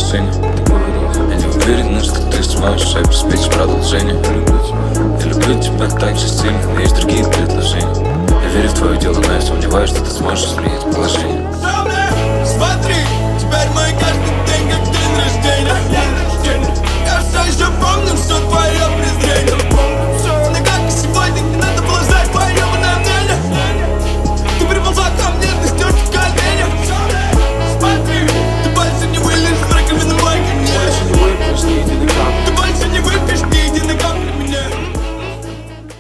сцене. Я не уверен, что ты сможешь обеспечить продолжение. Я люблю тебя так же сильно, но есть другие предложения. Я верю в твое дело, но я сомневаюсь, что ты сможешь изменить положение.